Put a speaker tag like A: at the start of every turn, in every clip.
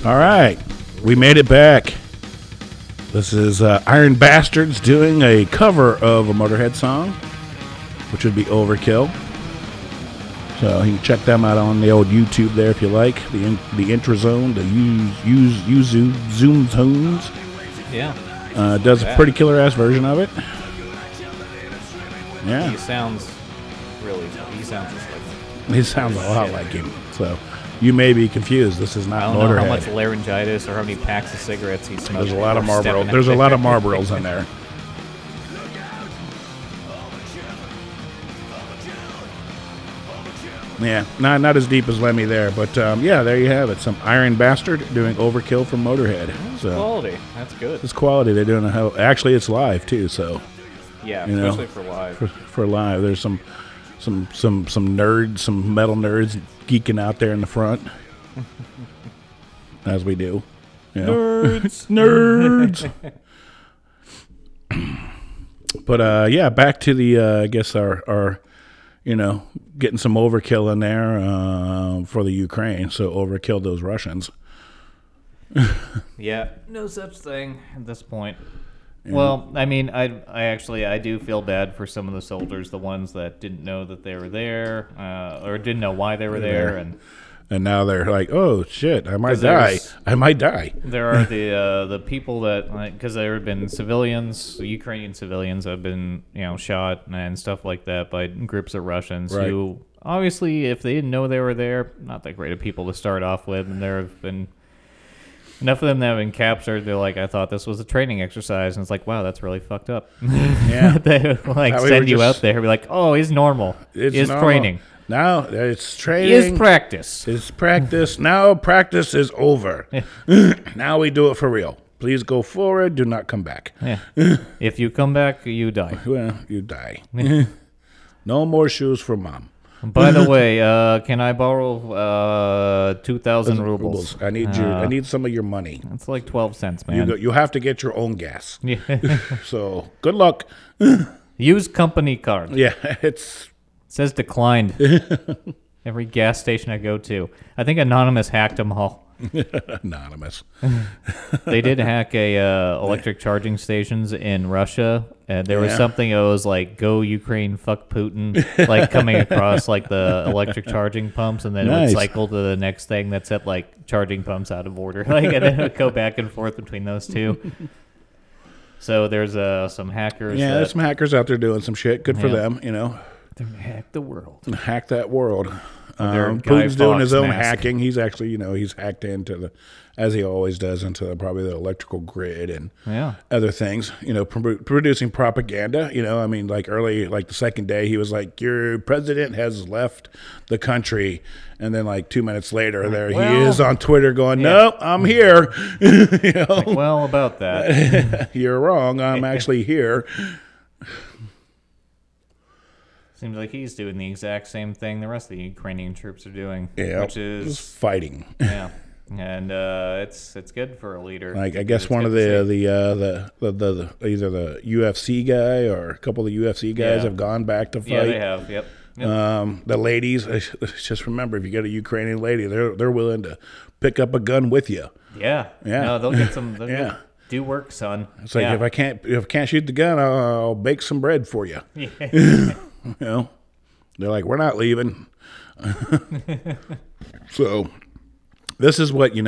A: All right, we made it back. This is Iron Bastards doing a cover of a Motorhead song, which would be Overkill. So you can check them out on the old YouTube there if you like. The Intrazone, the Zoom Tones.
B: Yeah.
A: Does a pretty killer ass version of it. Yeah.
B: He sounds just like him.
A: He sounds a lot like him. So you may be confused. This is not
B: I don't
A: Motorhead.
B: know how much laryngitis or how many packs of cigarettes he smoked.
A: There's a lot of Marlboro. There's a lot of Marlboros in there. Yeah, not as deep as Lemmy there, but yeah, there you have it. Some Iron Bastard doing Overkill from Motorhead. So
B: quality. That's good.
A: it's quality. They're doing a hell. Actually, it's live too. So
B: Yeah,
A: you know,
B: especially for live.
A: for live, there's some nerds, some metal nerds geeking out there in the front, as we do. You know? Nerds. But yeah, back to the I guess our getting some overkill in there for the Ukraine. So overkill those Russians.
B: Yeah, no such thing at this point. Yeah. Well, I mean, I do feel bad for some of the soldiers, the ones that didn't know that they were there, or didn't know why they were there,
A: and now they're like, oh shit, I might die.
B: There are the people that, because there have been civilians, Ukrainian civilians have been shot and stuff like that by groups of Russians who obviously, if they didn't know they were there, not that great of people to start off with, and there have been enough of them that have been captured. They're like, I thought this was a training exercise, and it's like, wow, that's really fucked up.
A: Yeah,
B: they send you out there, and be like, oh, he's normal. It's training.
A: Now it's training.
B: It's practice.
A: It's practice. Now practice is over. Now we do it for real. Please go forward. Do not come back.
B: Yeah. If you come back, you die.
A: Well, you die. No more shoes for mom.
B: By the way, can I borrow 2,000 rubles?
A: I need some of your money.
B: It's like 12 cents, man.
A: You have to get your own gas.
B: Yeah.
A: So good luck.
B: Use company card.
A: Yeah, it
B: says declined. Every gas station I go to. I think Anonymous hacked them all.
A: Anonymous.
B: They did hack electric charging stations in Russia. There was something that was like, go Ukraine, fuck Putin, like coming across like the electric charging pumps, and then it would cycle to the next thing that said like charging pumps out of order. Like, and then it would go back and forth between those two. So there's some hackers.
A: Yeah, there's some hackers out there doing some shit. Good for them,
B: They're gonna hack the world.
A: Hack that world. Putin's doing his own hacking. He's actually, he's hacked into as he always does, into probably the electrical grid and other things, producing propaganda. I mean, like the second day, he was like, your president has left the country. And then like 2 minutes later, he is on Twitter going, nope, I'm here.
B: Like, well, about that.
A: You're wrong. I'm actually here.
B: Seems like he's doing the exact same thing the rest of the Ukrainian troops are doing, which is
A: just fighting.
B: Yeah, and it's good for a leader.
A: Like, I guess one of the either the UFC guy or a couple of the UFC guys have gone back to fight.
B: Yeah, they have. Yep.
A: The ladies, just remember, if you get a Ukrainian lady, they're willing to pick up a gun with you.
B: Yeah. No, they'll get some. Do work, son.
A: It's like, if I can't shoot the gun, I'll bake some bread for you.
B: Yeah.
A: They're like, we're not leaving. So this is what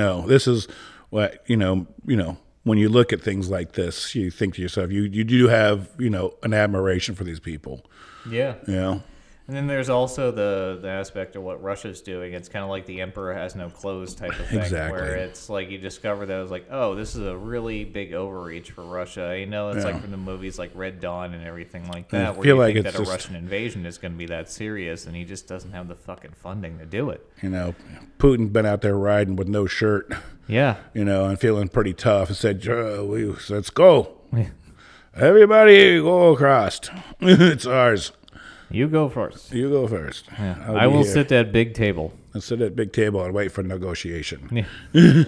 A: when you look at things like this, you think to yourself, you do have an admiration for these people.
B: Yeah. And then there's also the aspect of what Russia's doing. It's kind of like the emperor has no clothes type of thing.
A: Exactly.
B: Where it's like you discover that it was like, oh, this is a really big overreach for Russia. It's like from the movies like Red Dawn and everything like that, where you think that a Russian invasion is going to be that serious, and he just doesn't have the fucking funding to do it.
A: Putin's been out there riding with no shirt.
B: Yeah.
A: And feeling pretty tough, and said, let's go. Yeah. Everybody go across. It's ours.
B: You go first.
A: Yeah.
B: I will sit at big table.
A: I'll sit at big table and wait for negotiation.
B: Yeah.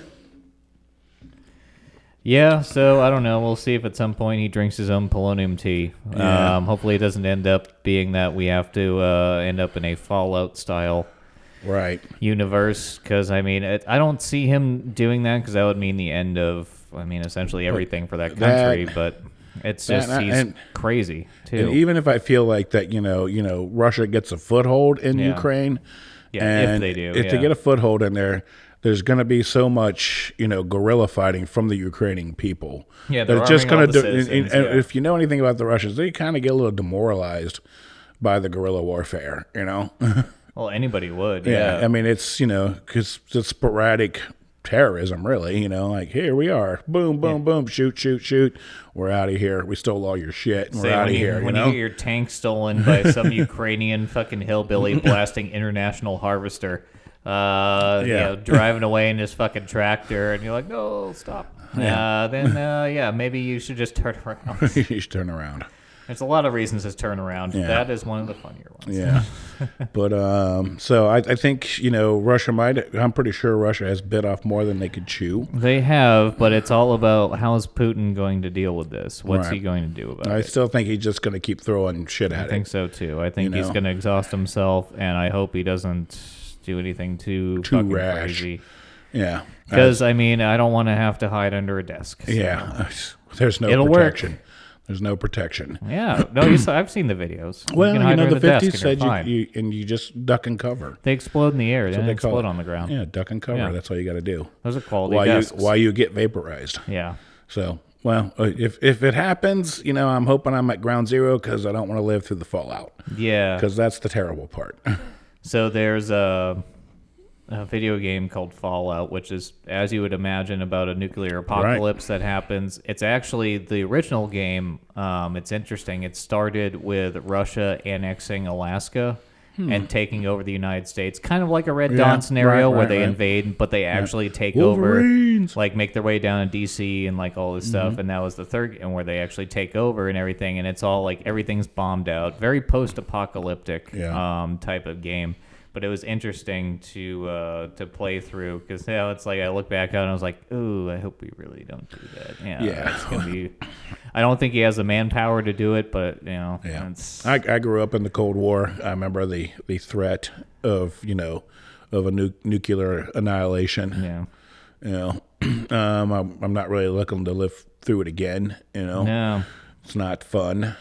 B: Yeah, so I don't know. We'll see if at some point he drinks his own polonium tea.
A: Yeah.
B: Hopefully it doesn't end up being that we have to end up in a Fallout style universe. Because I mean, I don't see him doing that because that would mean the end of, I mean, essentially everything for that country. But it's just he's crazy too.
A: And even if I feel like that, Russia gets a foothold in Ukraine, and
B: if they do,
A: if they get a foothold in there, there's going to be so much, guerrilla fighting from the Ukrainian people.
B: Yeah, they're
A: just going to do.
B: If
A: you know anything about the Russians, they kind of get a little demoralized by the guerrilla warfare.
B: Well, anybody would.
A: Yeah, I mean, it's because it's sporadic terrorism, really. Like, here we are, boom, boom, boom, shoot, shoot, shoot. We're out of here. We stole all your shit. And we're out of here.
B: When you get your tank stolen by some Ukrainian fucking hillbilly blasting International Harvester. Driving away in his fucking tractor, and you're like, no, stop. Then maybe you should just turn around.
A: You should turn around.
B: There's a lot of reasons to turn around. Yeah. That is one of the funnier ones.
A: Yeah. But so I think Russia I'm pretty sure Russia has bit off more than they could chew.
B: They have, but it's all about how is Putin going to deal with this? What's he going to do about it?
A: I still think he's just going to keep throwing shit at it.
B: I think so too. I think he's going to exhaust himself, and I hope he doesn't do anything too fucking
A: rash.
B: Crazy.
A: Yeah.
B: Because, I mean, I don't want to have to hide under a desk. So.
A: Yeah. There's no protection. There's no protection.
B: Yeah. No, I've seen the videos.
A: Well, the 50s said you just duck and cover.
B: They explode in the air. They don't explode on the ground.
A: Yeah, duck and cover. Yeah. That's all you got to do.
B: Those are quality desks.
A: While you get vaporized.
B: Yeah.
A: So, well, if it happens, I'm hoping I'm at ground zero because I don't want to live through the fallout.
B: Yeah.
A: Because that's the terrible part.
B: So there's a video game called Fallout, which is, as you would imagine, about a nuclear apocalypse that happens. It's actually the original game. It's interesting. It started with Russia annexing Alaska and taking over the United States, kind of like a Red Dawn scenario where they invade, but they actually take
A: Wolverines.
B: over, like make their way down to D.C. and like all this stuff. And that was the third, and where they actually take over and everything. And it's all like everything's bombed out, very post-apocalyptic type of game. But it was interesting to play through because it's like I look back on it and I was like, ooh, I hope we really don't do that. Yeah. It's gonna be. I don't think he has the manpower to do it, but
A: I grew up in the Cold War. I remember the threat of a nuclear annihilation. Yeah. I'm not really looking to live through it again.
B: No.
A: It's not fun.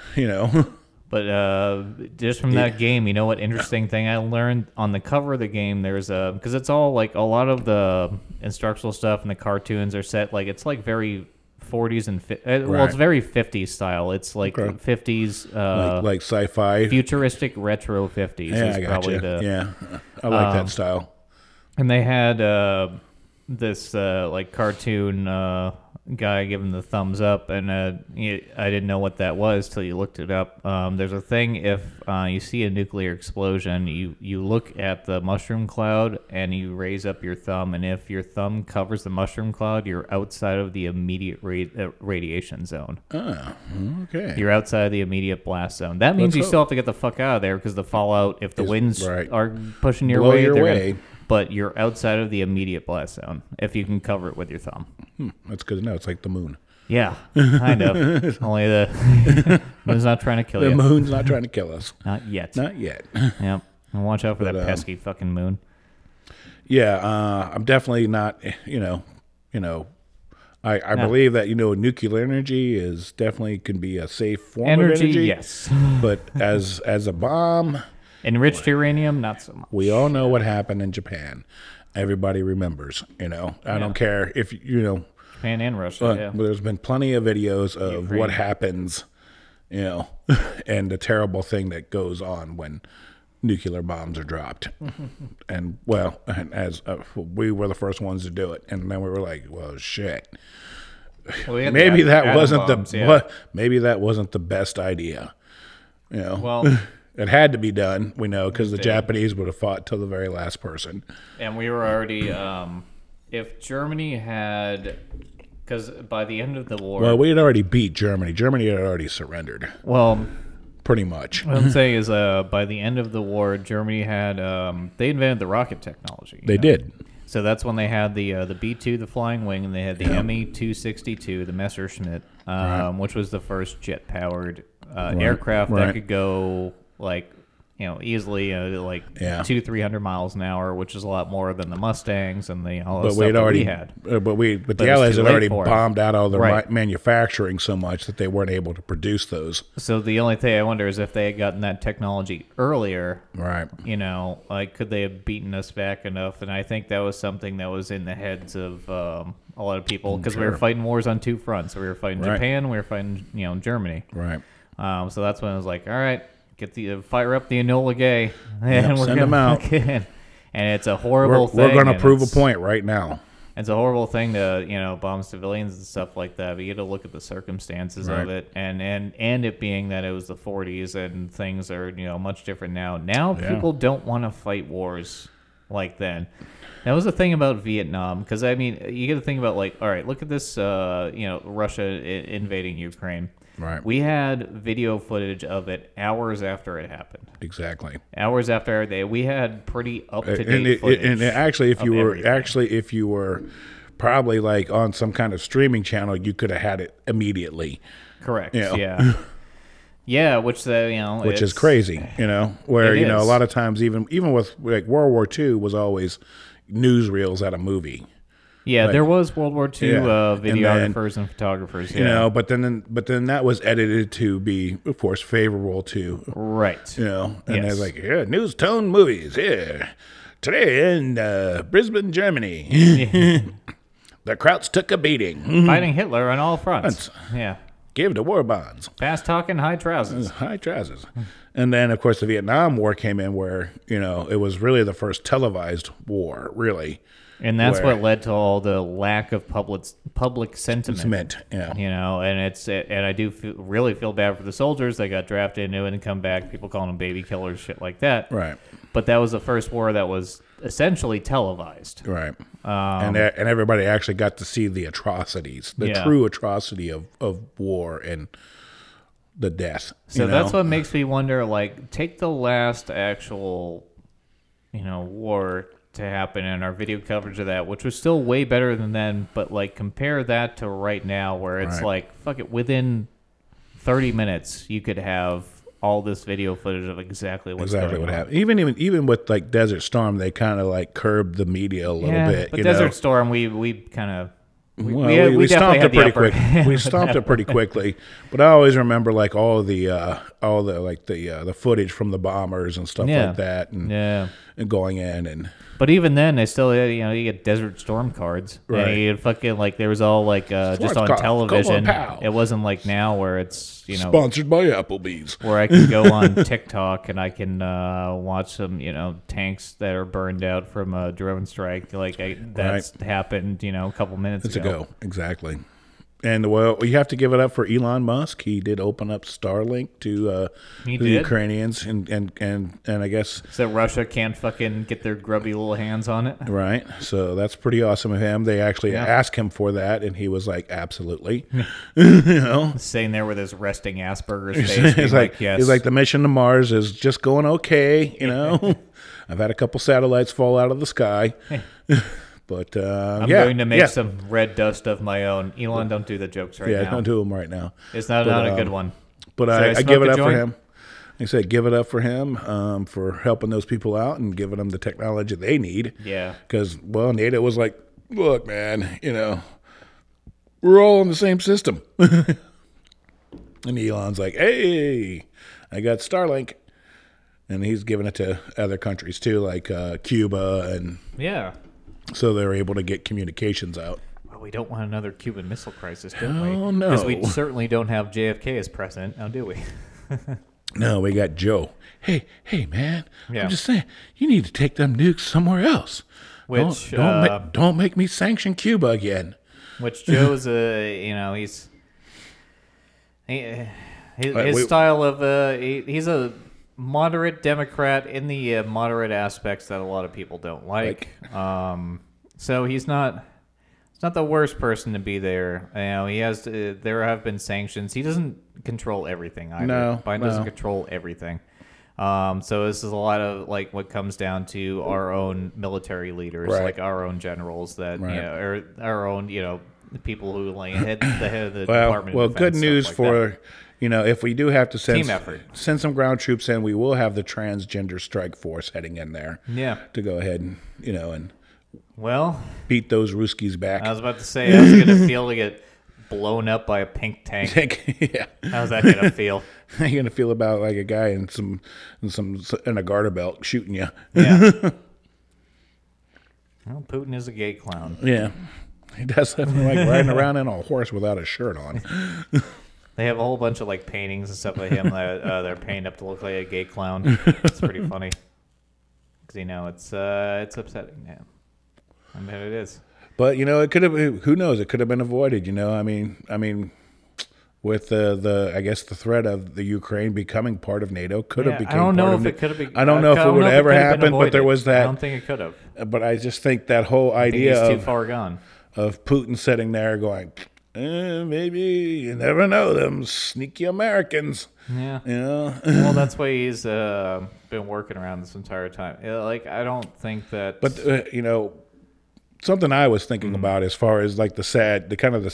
B: But just from that game, what interesting thing I learned on the cover of the game, there's because it's all like a lot of the instructional stuff and the cartoons are set like it's like very 40s and well, it's very 50s style. It's like 50s
A: like sci-fi,
B: futuristic retro 50s.
A: Yeah, I got you. I like that style.
B: And they had this like cartoon guy giving the thumbs up, and I didn't know what that was till you looked it up. There's a thing if you see a nuclear explosion, you look at the mushroom cloud and you raise up your thumb, and if your thumb covers the mushroom cloud, you're outside of the immediate radiation zone.
A: Oh, okay.
B: You're outside of the immediate blast zone. That means you still have to get the fuck out of there because the fallout, if the winds are pushing your way, but you're outside of the immediate blast zone if you can cover it with your thumb.
A: That's good to know. It's like the moon.
B: Yeah, kind of. Only the moon's not trying to kill you.
A: The moon's not trying to kill us.
B: Not yet.
A: Not yet.
B: Yep. And watch out for that pesky fucking moon.
A: Yeah, I'm definitely not, I believe that, nuclear energy is definitely can be a safe form of energy.
B: Yes.
A: But as a bomb...
B: Enriched uranium, not so much.
A: We all know what happened in Japan. Everybody remembers, I don't care if,
B: Japan and Russia,
A: But there's been plenty of videos of what happens, and the terrible thing that goes on when nuclear bombs are dropped. And, as we were the first ones to do it. And then we were like, well, shit. Maybe that wasn't the best idea,
B: Well...
A: It had to be done, we know, because the Japanese would have fought till the very last person.
B: And we were already, if Germany had, because by the end of the war...
A: Well, we had already beat Germany. Germany had already surrendered.
B: Well...
A: Pretty much.
B: What I'm saying is by the end of the war, Germany had, they invented the rocket technology.
A: They did.
B: So that's when they had the B-2, the flying wing, and they had the Me-262, the Messerschmitt, which was the first jet-powered aircraft that could go... like easily like 200-300 miles an hour, which is a lot more than the Mustangs and all the
A: but
B: stuff that we had.
A: But the Allies had already bombed out all their manufacturing so much that they weren't able to produce those.
B: So the only thing I wonder is if they had gotten that technology earlier,
A: right?
B: Like could they have beaten us back enough? And I think that was something that was in the heads of a lot of people because we were fighting wars on two fronts. We were fighting Japan, we were fighting Germany.
A: Right.
B: So that's when I was like, all right. Fire up the Enola Gay, and we're
A: send them out.
B: And it's a horrible thing.
A: We're going to prove a point right now.
B: It's a horrible thing to bomb civilians and stuff like that. But you got to look at the circumstances of it, and it being that it was the 40s and things are much different now. Now people don't want to fight wars like then. That was the thing about Vietnam, because I mean you got to think about all right, look at this Russia invading Ukraine.
A: Right.
B: We had video footage of it hours after it happened.
A: Exactly.
B: Hours after we had pretty up to date footage.
A: And actually, if you were probably like on some kind of streaming channel, you could have had it immediately.
B: Correct. Yeah. Yeah, which
A: is crazy. Where a lot of times even with like World War II was always newsreels at a movie.
B: Yeah, there was World War II videographers and photographers. Yeah.
A: But then that was edited to be, of course, favorable to
B: right.
A: And they're like, news tone movies here today in Brisbane, Germany. The Krauts took a beating,
B: fighting Hitler on all fronts. Yeah,
A: gave the war bonds.
B: Fast talking, high trousers.
A: High trousers. And then, of course, the Vietnam War came in, where it was really the first televised war, really.
B: And that's what led to all the lack of public sentiment.
A: Yeah.
B: And I do really feel bad for the soldiers that got drafted into it and come back. People calling them baby killers, shit like that.
A: Right.
B: But that was the first war that was essentially televised.
A: Right. And everybody actually got to see the atrocities, the true atrocity of war and the death.
B: So that's what makes me wonder, take the last actual, war to happen and our video coverage of that, which was still way better than then, but compare that to right now where it's fuck it, within 30 minutes you could have all this video footage of exactly what
A: happened. Even with Desert Storm, they kind of curbed the media a little bit.
B: But Desert Storm, we kind of
A: we stomped it pretty quick. We stomped it pretty quickly. But I always remember all the footage from the bombers and stuff like that, and going in and.
B: But even then, they still you get Desert Storm cards.
A: Right.
B: And you fucking there was all just on television. It wasn't like now where it's
A: sponsored by Applebee's,
B: where I can go on TikTok and I can watch some tanks that are burned out from a drone strike. That's happened a couple minutes ago.
A: Exactly. And you have to give it up for Elon Musk. He did open up Starlink to the Ukrainians, and I guess
B: so Russia can't fucking get their grubby little hands on it.
A: Right. So that's pretty awesome of him. They actually asked him for that, and he was like, "Absolutely."
B: Sitting there with his resting Asperger's face,
A: he's
B: yes.
A: He's like, the mission to Mars is just going okay. I've had a couple satellites fall out of the sky. But
B: I'm going to make some red dust of my own. Elon, don't do the jokes right now.
A: Yeah, don't do them right now.
B: It's not a good one.
A: But I give it up for him. I said, give it up for him for helping those people out and giving them the technology they need.
B: Yeah.
A: Because, NATO was like, look, man, we're all in the same system. And Elon's like, hey, I got Starlink. And he's giving it to other countries too, like Cuba and...
B: Yeah.
A: So they're able to get communications out.
B: Well, we don't want another Cuban Missile Crisis, don't we?
A: Oh, no.
B: Because we certainly don't have JFK as president, now do we?
A: No, we got Joe. Hey, man, I'm just saying, you need to take them nukes somewhere else.
B: Which
A: don't make me sanction Cuba again.
B: Which Joe's his style of he's a moderate Democrat in the moderate aspects that a lot of people don't like. So he's not the worst person to be there. He has there have been sanctions. He doesn't control everything either.
A: No,
B: Biden doesn't control everything. So this is a lot of what comes down to our own military leaders, like our own generals that or our own the people who like the head of the Department
A: well,
B: of Defense.
A: Good news
B: like
A: for
B: that.
A: If we do have to
B: send
A: some ground troops in, we will have the transgender strike force heading in there.
B: Yeah.
A: To go ahead and and
B: beat
A: those Ruskies back.
B: I was about to say, how's it gonna feel to get blown up by a pink tank?
A: Yeah.
B: How's that gonna feel?
A: How you gonna feel about like a guy in a garter belt shooting you?
B: Yeah. Well, Putin is a gay clown.
A: Yeah. He does something like riding around in a horse without a shirt on.
B: They have a whole bunch of like paintings and stuff of him that they're painted up to look like a gay clown. It's pretty funny because it's upsetting him. I mean, it is.
A: But it could have. Who knows? It could have been avoided. I mean, with the I guess the threat of the Ukraine becoming part of NATO could have become.
B: I don't know
A: part
B: if
A: of
B: it could have been.
A: I don't know if it would have ever happened, but there was that.
B: I don't think it could have.
A: But I just think that whole idea
B: too far gone.
A: Of Putin sitting there going, maybe you never know them sneaky Americans.
B: Yeah. Well, that's why he's been working around this entire time. Like, I don't think that.
A: But something I was thinking about as far as like the sad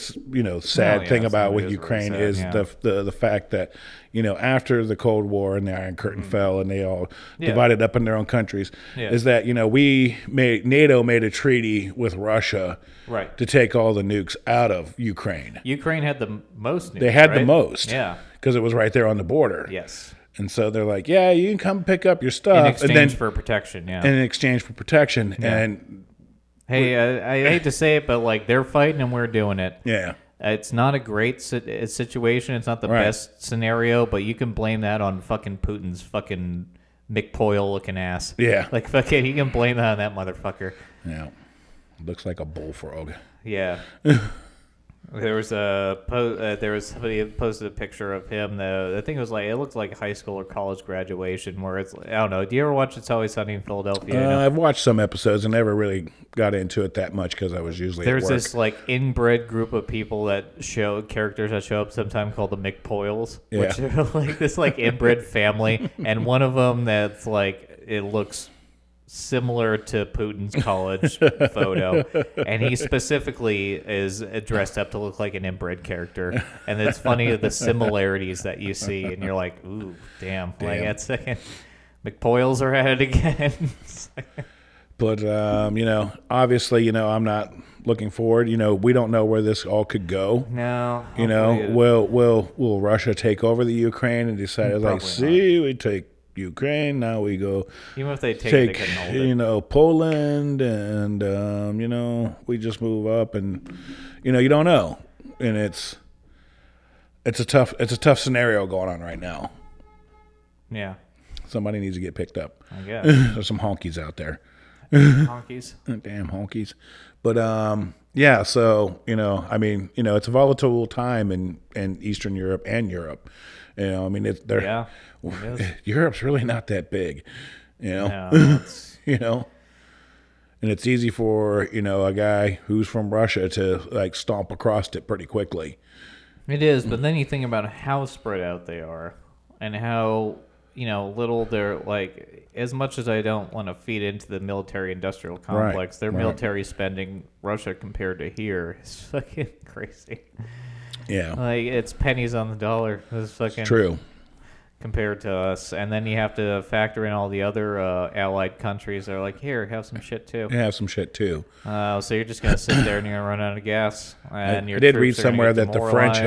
A: thing about with Ukraine is the fact that after the Cold War and the Iron Curtain fell and they all divided up in their own countries, is that NATO made a treaty with Russia to take all the nukes out of Ukraine.
B: Ukraine had the most nukes.
A: They had the most,
B: yeah,
A: because it was right there on the border.
B: Yes.
A: And so they're like, yeah, you can come pick up your stuff
B: in exchange for protection. Yeah.
A: In exchange for protection, and.
B: Hey, I hate to say it, but like they're fighting and we're doing it.
A: Yeah.
B: It's not a great situation. It's not the best scenario, but you can blame that on fucking Putin's fucking McPoyle looking ass.
A: Yeah.
B: Like fucking, he can blame that on that motherfucker.
A: Yeah. Looks like a bullfrog.
B: Yeah. There was somebody who posted a picture of him. I think it looked like a high school or college graduation. Where it's, I don't know. Do you ever watch It's Always Sunny in Philadelphia?
A: I've watched some episodes and never really got into it that much because I was usually
B: there's
A: at work.
B: This like inbred group of people characters that show up sometime called the McPoyles, which are like this like inbred family, and one of them that's like it looks similar to Putin's college photo, and he specifically is dressed up to look like an inbred character, and it's funny the similarities that you see, and you're like, ooh, damn. Like that second, McPoyles are at it again.
A: But obviously, I'm not looking forward. We don't know where this all could go.
B: No.
A: Will Russia take over the Ukraine and decide we take Ukraine, now we go
B: even if they take it, they couldn't hold it.
A: Poland, and we just move up, and you don't know, and it's a tough scenario going on right now.
B: Yeah,
A: somebody needs to get picked up.
B: I guess
A: there's some honkies out there.
B: Honkies.
A: Damn honkies. But yeah, so it's a volatile time in Eastern Europe and Europe. Europe's really not that big,
B: No,
A: and it's easy for a guy who's from Russia to like stomp across it pretty quickly.
B: It is, but then you think about how spread out they are, and how little they're like. As much as I don't want to feed into the military-industrial complex, their military spending, Russia compared to here, is fucking crazy.
A: Yeah,
B: like it's pennies on the dollar. It's fucking
A: true.
B: Compared to us, and then you have to factor in all the other allied countries. They're like, here, have some shit too.
A: Yeah, have some shit too.
B: So you're just gonna sit there and you're gonna run out of gas. And
A: I did read somewhere that the French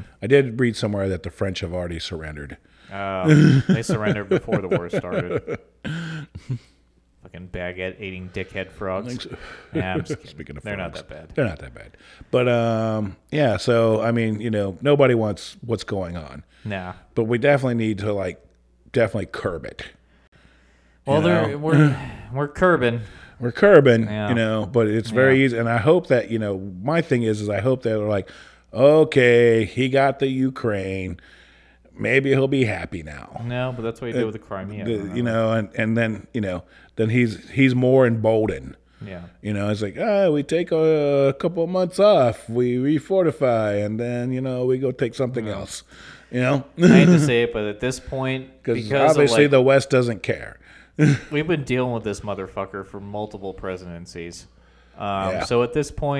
A: have already surrendered.
B: They surrendered before the war started. Fucking baguette eating dickhead frogs. Yeah, I'm just kidding.
A: Speaking of
B: they're
A: frogs,
B: not that bad.
A: They're not that bad. But yeah. So nobody wants what's going on.
B: Nah.
A: But we definitely need to definitely curb it.
B: Well, we're curbing.
A: We're curbing, but it's very easy. And I hope that my thing is I hope that they're like, okay, he got the Ukraine. Maybe he'll be happy now.
B: No, but that's what he did with the Crimea.
A: And then then he's more emboldened.
B: Yeah.
A: It's like, we take a couple of months off, we refortify, and then we go take something else.
B: I hate to say it, but at this point, because
A: obviously the West doesn't care.
B: We've been dealing with this motherfucker for multiple presidencies. So at this point,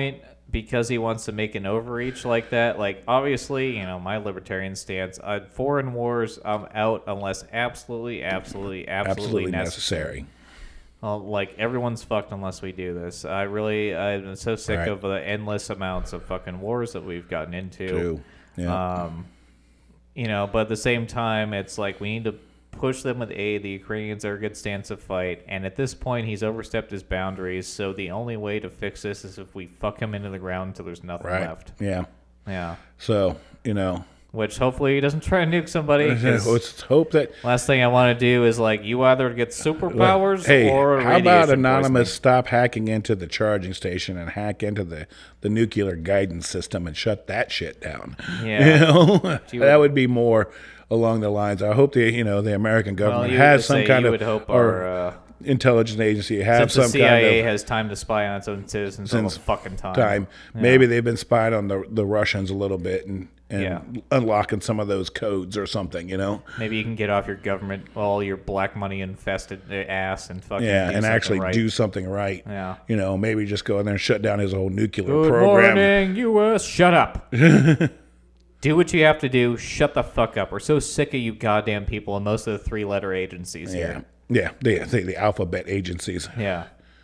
B: because he wants to make an overreach like that. Like, obviously, my libertarian stance, foreign wars, I'm out unless absolutely necessary. Like, everyone's fucked unless we do this. I'm so sick of the endless amounts of fucking wars that we've gotten into.
A: True. Yeah.
B: But at the same time, it's like we need to push them with aid. The Ukrainians are a good stance to fight, and at this point, he's overstepped his boundaries. So the only way to fix this is if we fuck him into the ground until there's nothing left.
A: Yeah. So
B: which hopefully he doesn't try and nuke somebody.
A: Let's hope that.
B: Last thing I want to do is you either get superpowers or
A: how about Anonymous stop hacking into the charging station and hack into the nuclear guidance system and shut that shit down?
B: Yeah,
A: that would be more along the lines. I hope the American government has some kind of intelligence agency have some
B: the CIA
A: kind of
B: has time to spy on its own citizens all the fucking time.
A: Yeah. Maybe they've been spying on the Russians a little bit and unlocking some of those codes or something,
B: Maybe you can get off your government, all your black money infested ass and fucking
A: and actually do something right.
B: Yeah.
A: Maybe just go in there and shut down his whole nuclear
B: Good
A: program.
B: Morning, U.S. Shut up. Do what you have to do. Shut the fuck up. We're so sick of you goddamn people and most of the 3-letter agencies here.
A: Yeah, the alphabet agencies.
B: Yeah.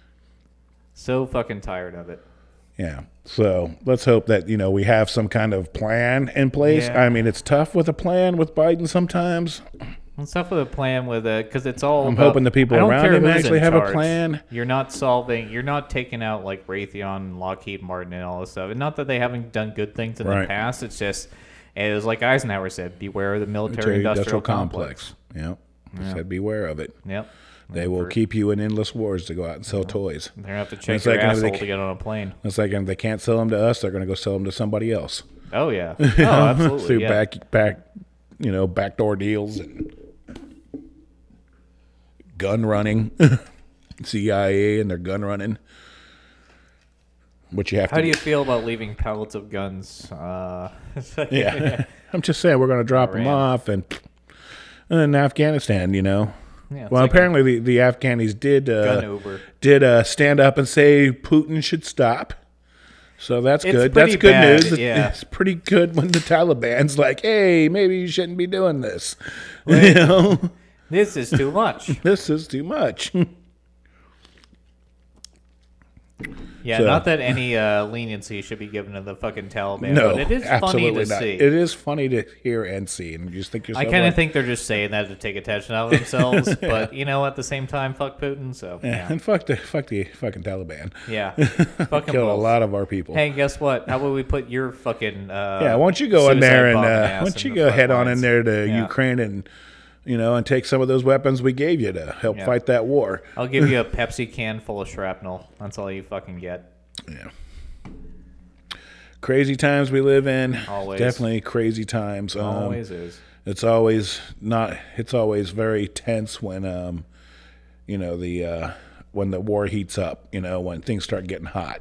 B: So fucking tired of it.
A: Yeah. So let's hope that, we have some kind of plan in place.
B: Yeah.
A: I mean, it's tough with a plan with Biden sometimes.
B: It's tough with a plan because it's all
A: I'm hoping the people around him actually have a plan.
B: You're not taking out like Raytheon and Lockheed Martin and all this stuff. And not that they haven't done good things in the past. It's just, it was like Eisenhower said, beware of the military-industrial complex.
A: Yep. He said beware of it.
B: Yep.
A: They will keep you in endless wars to go out and sell toys.
B: They're going to have to check your asshole to get on a plane.
A: It's like if they can't sell them to us, they're going to go sell them to somebody else.
B: Oh, yeah. Oh, absolutely.
A: Through backdoor deals and gun running. CIA and their gun running. What you have
B: How do you feel about leaving pallets of guns?
A: Yeah. I'm just saying we're going to drop them off and in Afghanistan, Yeah, well, apparently the Afghanis did stand up and say Putin should stop. So that's good. That's good news.
B: Yeah.
A: It's pretty good when the Taliban's like, hey, maybe you shouldn't be doing this.
B: Right. This is too much.
A: This is too much.
B: Yeah, not that any leniency should be given to the fucking Taliban, but it is funny to see.
A: It is funny to hear and see, and you just think yourself.
B: I kind of think they're just saying that to take attention out of themselves, but at the same time, fuck Putin. So
A: and fuck the fucking Taliban.
B: Yeah, fuck them
A: kill
B: both.
A: A lot of our people.
B: Hey, guess what? How about we put your fucking
A: why don't you go in there and why don't you go head on in there to Ukraine and. And take some of those weapons we gave you to help fight that war.
B: I'll give you a Pepsi can full of shrapnel. That's all you fucking get.
A: Yeah. Crazy times we live in.
B: Always.
A: Definitely crazy times.
B: Always is.
A: It's always very tense when when the war heats up, when things start getting hot.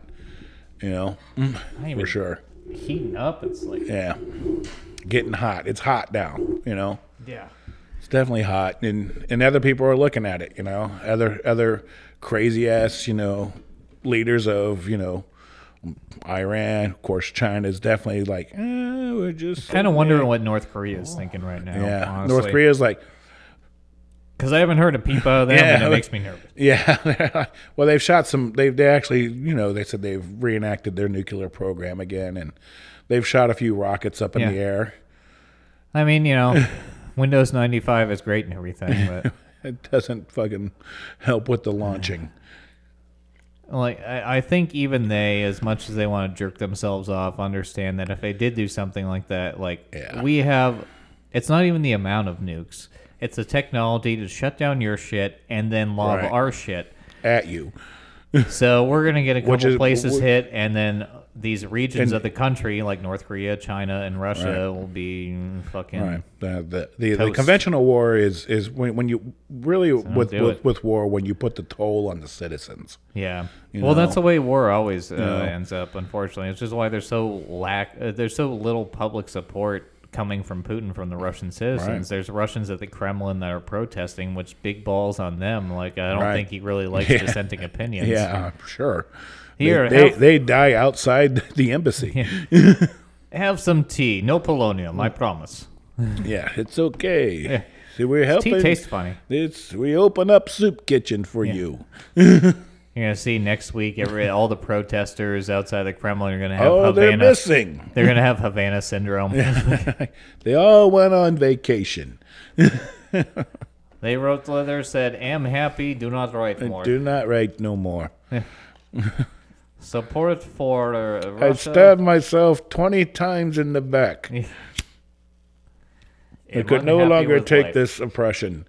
A: For sure.
B: Heating up, it's like
A: getting hot. It's hot down,
B: Yeah.
A: It's definitely hot, and other people are looking at it. Other crazy ass leaders of Iran, of course. China is definitely like we're just
B: kind of wondering what North Korea is thinking right now.
A: Yeah,
B: honestly.
A: North Korea is like
B: because I haven't heard a peep out of them, and it makes me nervous.
A: Yeah, well, they've shot some. They actually they said they've reenacted their nuclear program again, and they've shot a few rockets up in the air.
B: I mean, Windows 95 is great and everything, but
A: it doesn't fucking help with the launching.
B: Like, I think even they, as much as they want to jerk themselves off, understand that if they did do something like that, we have, it's not even the amount of nukes. It's the technology to shut down your shit and then lob our shit
A: at you.
B: So we're going to get a couple places hit, and then these regions of the country, like North Korea, China, and Russia, will be fucking
A: the conventional war is when you really with war when you put the toll on the citizens.
B: Yeah, that's the way war always ends up. Unfortunately, it's just why there's so little public support coming from Putin from the Russian citizens. There's Russians at the Kremlin that are protesting, which big balls on them. Like I don't think he really likes dissenting opinions.
A: Yeah, sure.
B: Here,
A: they die outside the embassy.
B: Have some tea. No polonium, I promise.
A: Yeah, it's okay. Yeah. See, we're helping.
B: Tea tastes funny.
A: We open up soup kitchen for you.
B: You're gonna see next week. All the protesters outside the Kremlin are gonna have.
A: Havana. They're missing.
B: They're gonna have Havana syndrome.
A: They all went on vacation.
B: They wrote letters said, "Am happy. Do not write more.
A: Do not write no more."
B: Support for Russia.
A: I stabbed myself 20 times in the back. I could no longer take this oppression.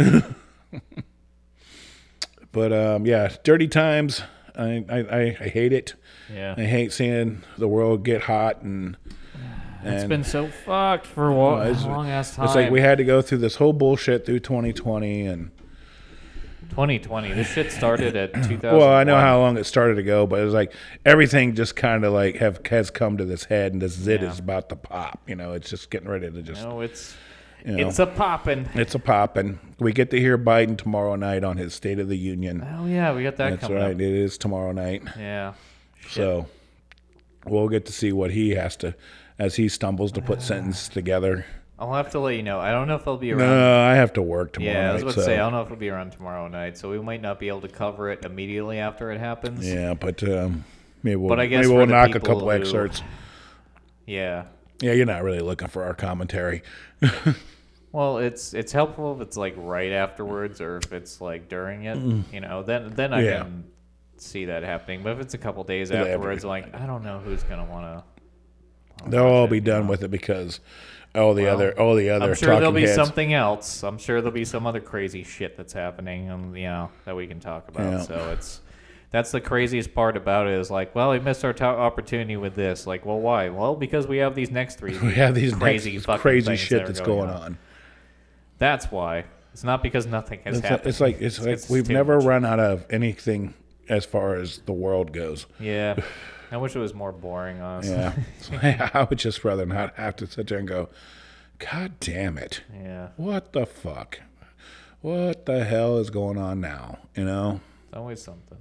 A: But yeah, dirty times. I hate it.
B: Yeah,
A: I hate seeing the world get hot and
B: it's been so fucked for a long ass time.
A: It's like we had to go through this whole bullshit through 2020 and
B: 2020. This shit started at 2000.
A: Well, I know how long it started ago, but it's like everything just kind of like has come to this head, and this zit is about to pop. It's just getting ready to just.
B: It's a poppin'.
A: It's a poppin'. We get to hear Biden tomorrow night on his State of the Union.
B: Oh, yeah, we got that coming up.
A: That's right. It is tomorrow night.
B: Yeah.
A: So we'll get to see what he has to, as he stumbles to put sentences together.
B: I'll have to let you know. I don't know if they'll be around.
A: No, I have to work tomorrow night.
B: Yeah, I was about to say, I don't know if it'll be around tomorrow night, so we might not be able to cover it immediately after it happens.
A: Yeah, but maybe we'll knock a couple excerpts.
B: Yeah.
A: Yeah, you're not really looking for our commentary.
B: Well, it's helpful if it's like right afterwards or if it's like during it. Then I can see that happening. But if it's a couple days afterwards, like I don't know who's gonna want to.
A: They'll all be done with it because all the other. I'm
B: sure there'll be something else. I'm sure there'll be some other crazy shit that's happening, that we can talk about. Yeah. So that's the craziest part about it is like, well, we missed our opportunity with this. Like, well, why? Well, because we have these next three.
A: We have these crazy shit that's going on.
B: That's why. It's not because nothing has happened.
A: It's like we've never run out of anything as far as the world goes.
B: Yeah. I wish it was more boring, honestly.
A: Yeah. I would just rather not have to sit there and go, God damn it.
B: Yeah.
A: What the fuck? What the hell is going on now?
B: It's always something.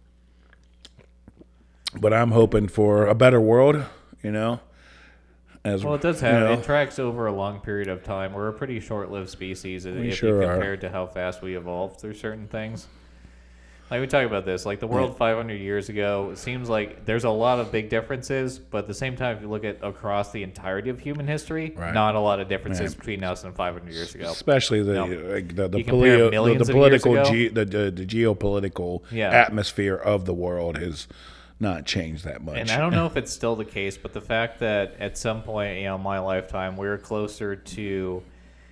A: But I'm hoping for a better world,
B: Well, it does have. It tracks over a long period of time. We're a pretty short-lived species if you compared to how fast we evolved through certain things. Like we talk about this, like the world 500 years ago, it seems like there's a lot of big differences, but at the same time, if you look at across the entirety of human history, not a lot of differences between us and 500 years ago.
A: Especially the geopolitical atmosphere of the world has not changed that much.
B: And I don't know if it's still the case, but the fact that at some point, in my lifetime, we're closer to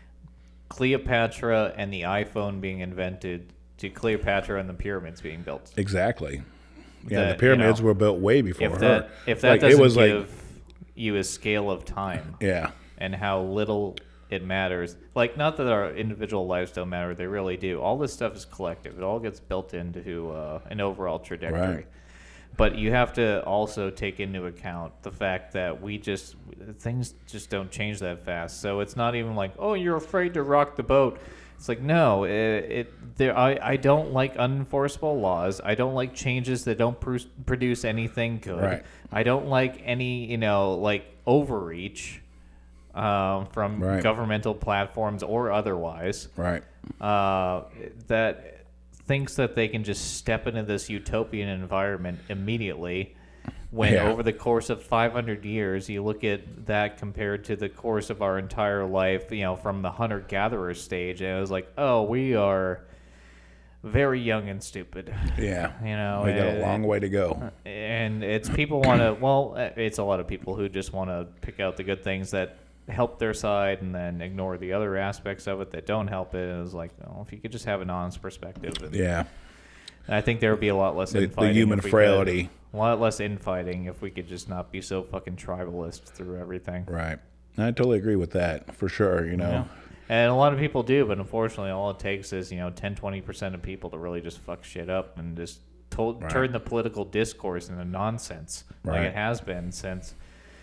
B: Cleopatra and the iPhone being invented to Cleopatra and the pyramids being built.
A: Exactly. Yeah, the pyramids were built way before her.
B: If that doesn't give you a scale of time, and how little it matters. Like, not that our individual lives don't matter; they really do. All this stuff is collective; it all gets built into an overall trajectory. Right. But you have to also take into account the fact that things just don't change that fast. So it's not even like, oh, you're afraid to rock the boat. It's like, no, I don't like unenforceable laws. I don't like changes that don't produce anything good.
A: Right.
B: I don't like any, overreach from governmental platforms or otherwise.
A: Right.
B: That thinks that they can just step into this utopian environment immediately when over the course of 500 years, you look at that compared to the course of our entire life, from the hunter-gatherer stage, and it was like, oh, we are very young and stupid.
A: Yeah. We got a long way to go.
B: And it's people want to, it's a lot of people who just want to pick out the good things that help their side and then ignore the other aspects of it that don't help it. It was like, if you could just have an honest perspective. I think there would be a lot less infighting.
A: The human frailty.
B: A lot less infighting if we could just not be so fucking tribalist through everything.
A: Right. I totally agree with that, for sure,
B: Yeah. And a lot of people do, but unfortunately all it takes is, 10-20% of people to really just fuck shit up and just turn the political discourse into nonsense like it has been since...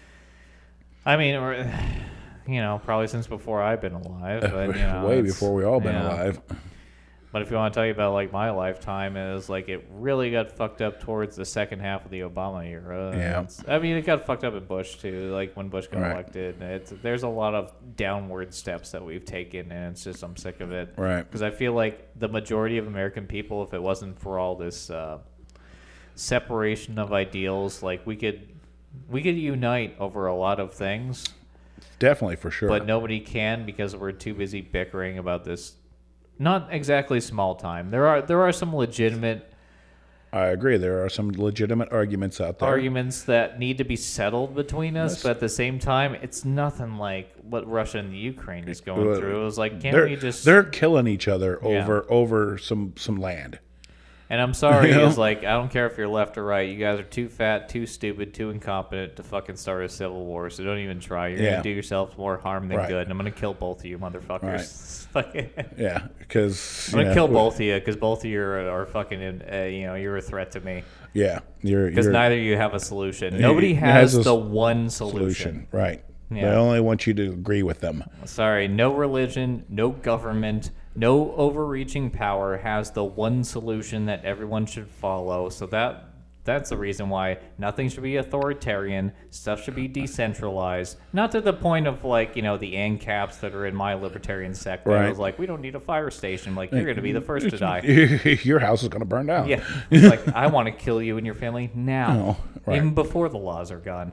B: I mean, probably since before I've been alive. But,
A: way before we all been alive.
B: But if you want to tell you about like my lifetime, is like it really got fucked up towards the second half of the Obama era.
A: Yeah.
B: I mean, it got fucked up in Bush too. Like when Bush got elected, there's a lot of downward steps that we've taken, and it's just I'm sick of it.
A: Right.
B: Because I feel like the majority of American people, if it wasn't for all this separation of ideals, like we could unite over a lot of things.
A: Definitely, for sure.
B: But nobody can because we're too busy bickering about this. Not exactly small time. There are some legitimate.
A: I agree. There are some legitimate arguments out there.
B: Arguments that need to be settled between us, but at the same time, it's nothing like what Russia and the Ukraine is going through. It was like, we just?
A: They're killing each other over some land.
B: And I'm sorry, it's like, I don't care if you're left or right. You guys are too fat, too stupid, too incompetent to fucking start a civil war, so don't even try. You're going to do yourselves more harm than good, and I'm going to kill both of you motherfuckers.
A: Yeah, because...
B: I'm going to kill both of you, because both of you are fucking, you're a threat to me.
A: Yeah.
B: Because neither of you have a solution. Nobody has the one solution.
A: Right. Yeah. They only want you to agree with them.
B: Sorry, no religion, no government, no overreaching power has the one solution that everyone should follow. So that's the reason why nothing should be authoritarian. Stuff should be decentralized. Not to the point of like, the ANCAPs that are in my libertarian sect. Right. I was like, we don't need a fire station. Like, you're going to be the first to die.
A: Your house is going to burn down.
B: Yeah. It's like, I want to kill you and your family now. Oh, even before the laws are gone.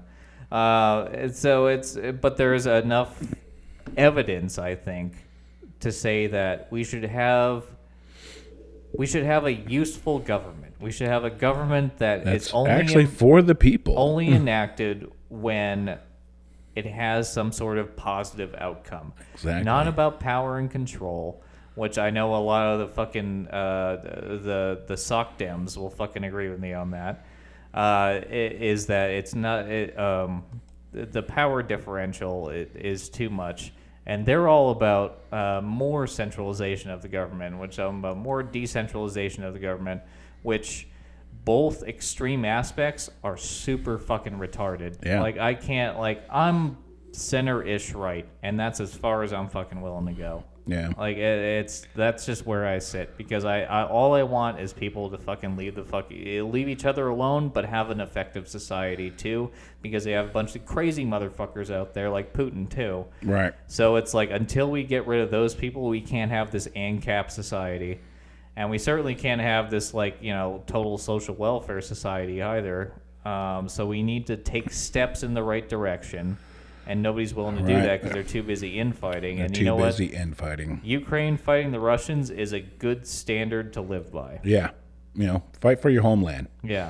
B: But there's enough evidence, I think, to say that we should have a useful government. We should have a government that's only
A: actually for the people,
B: only enacted when it has some sort of positive outcome.
A: Exactly.
B: Not about power and control, which I know a lot of the fucking the sock dems will fucking agree with me on that. Is that it's not the power differential is too much, and they're all about more centralization of the government, which I'm about more decentralization of the government, which both extreme aspects are super fucking retarded.
A: Yeah.
B: Like I can't I'm center-ish right, and that's as far as I'm fucking willing to go.
A: Yeah.
B: Like that's just where I sit, because I all I want is people to fucking leave each other alone, but have an effective society too, because they have a bunch of crazy motherfuckers out there like Putin too.
A: Right.
B: So it's like, until we get rid of those people, we can't have this ANCAP society, and we certainly can't have this total social welfare society either. So we need to take steps in the right direction. And nobody's willing to do that because they're too busy infighting. And you know what?
A: Too busy infighting.
B: Ukraine fighting the Russians is a good standard to live by.
A: Yeah. Fight for your homeland.
B: Yeah.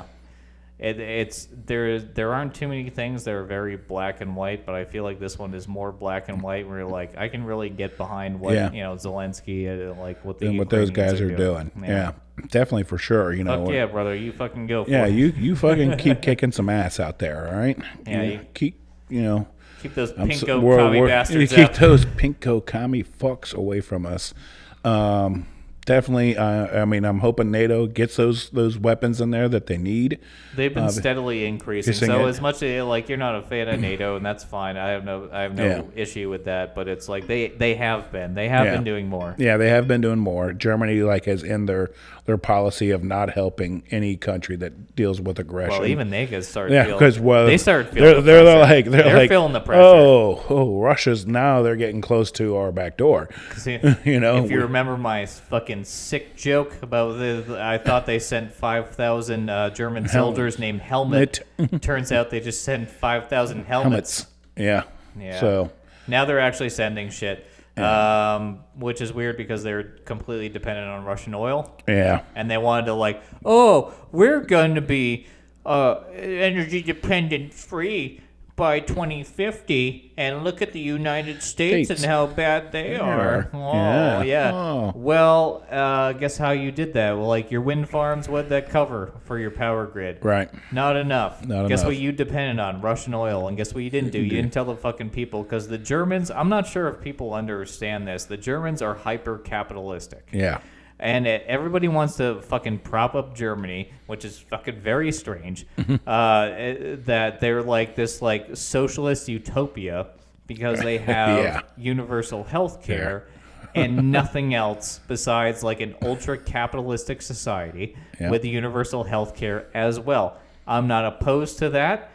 B: There aren't too many things that are very black and white, but I feel like this one is more black and white, where like I can really get behind what Zelensky what
A: those guys are doing. Yeah. Definitely, for sure.
B: Fuck yeah, brother, you fucking go for it.
A: Yeah, you fucking keep kicking some ass out there, all right?
B: Yeah, you
A: keep
B: keep those pinko commie bastards
A: out. Keep those pinko commie fucks away from us. Definitely. I'm hoping NATO gets those weapons in there that they need.
B: They've been steadily increasing. So as much as you're not a fan of NATO, and that's fine. I have no issue with that. But it's like they have been doing more.
A: Yeah, they have been doing more. Germany has in their policy of not helping any country that deals with aggression.
B: Well, even they started.
A: They
B: started feeling. They're feeling the pressure.
A: Oh, Russia's now they're getting close to our back door.
B: If you remember my fucking sick joke about I thought they sent 5,000 German soldiers named Helmet. Turns out they just sent 5,000 helmets.
A: Yeah. So
B: now they're actually sending shit. Which is weird because they're completely dependent on Russian oil.
A: Yeah.
B: And they wanted to we're going to be energy dependent free by 2050, and look at the United States and how bad they are. Oh, yeah. Oh. Well, guess how you did that? Well, your wind farms, what'd that cover for your power grid?
A: Right.
B: Not enough. Guess what you depended on? Russian oil. And guess what you didn't do? You didn't tell the fucking people, because the Germans, I'm not sure if people understand this, the Germans are hyper-capitalistic.
A: Yeah.
B: And everybody wants to fucking prop up Germany, which is fucking very strange. That they're this socialist utopia because they have universal health care. and nothing else besides like an ultra-capitalistic society with universal health care as well. I'm not opposed to that.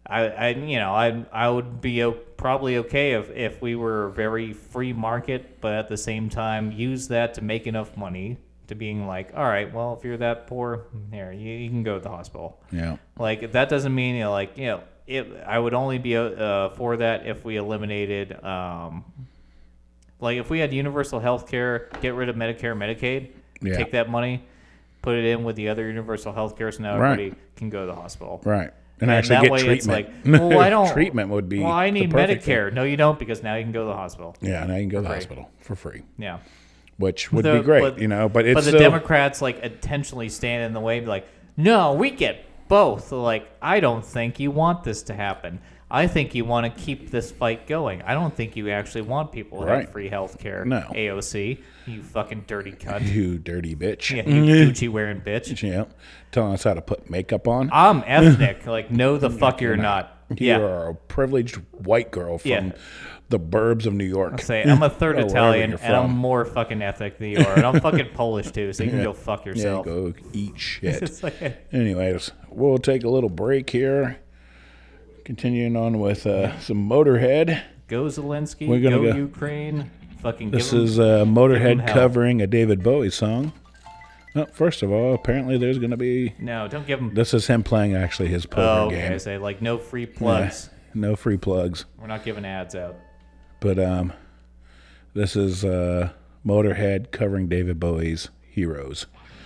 B: I would be probably okay if we were very free market, but at the same time use that to make enough money to being like, all right, well, if you're that poor, here, you can go to the hospital.
A: Yeah.
B: Like, that doesn't mean, I would only be for that if we eliminated, like, if we had universal health care, get rid of Medicare and Medicaid, take that money, put it in with the other universal health care, so now everybody can go to the hospital.
A: Right. And actually get treatment. It's like,
B: well, I don't.
A: Treatment would be.
B: Well, I need Medicare. Thing. No, you don't, because now you can go to the hospital.
A: Yeah, now you can go to the hospital for free.
B: Yeah.
A: Which would be great, but it's
B: the Democrats like intentionally stand in the way, like, no, we get both. Like, I don't think you want this to happen. I think you want to keep this fight going. I don't think you actually want people to have free health care.
A: No.
B: AOC, you fucking dirty cunt.
A: You dirty bitch.
B: Yeah, you Gucci wearing bitch.
A: Yeah. Telling us how to put makeup on.
B: I'm ethnic. Like, no, the fuck you're not.
A: You are a privileged white girl from the burbs of New York.
B: I'll say, I'm a third Italian, and I'm more fucking ethnic than you are. And I'm fucking Polish, too, so you can go fuck yourself.
A: Yeah, go eat shit. Anyways, we'll take a little break here. Continuing on with some Motorhead.
B: Go Zelensky, go Ukraine. Fucking
A: this is Motorhead covering a David Bowie song. Well, first of all, apparently there's going to be...
B: No, don't give him...
A: This is him playing actually his poker game.
B: I say, like, no free plugs.
A: Yeah, no free plugs.
B: We're not giving ads out.
A: But this is Motorhead covering David Bowie's Heroes.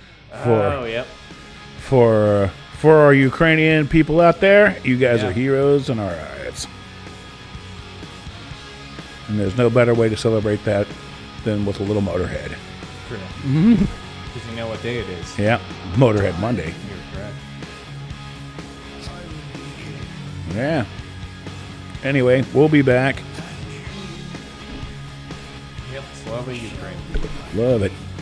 A: For our Ukrainian people out there, you guys are heroes in our eyes. And there's no better way to celebrate that than with a little Motorhead.
B: True. Because you know what day it is.
A: Yeah, Motorhead Monday.
B: You're correct.
A: Yeah. Anyway, we'll be back.
B: Yep, Slava Ukraine.
A: Love it.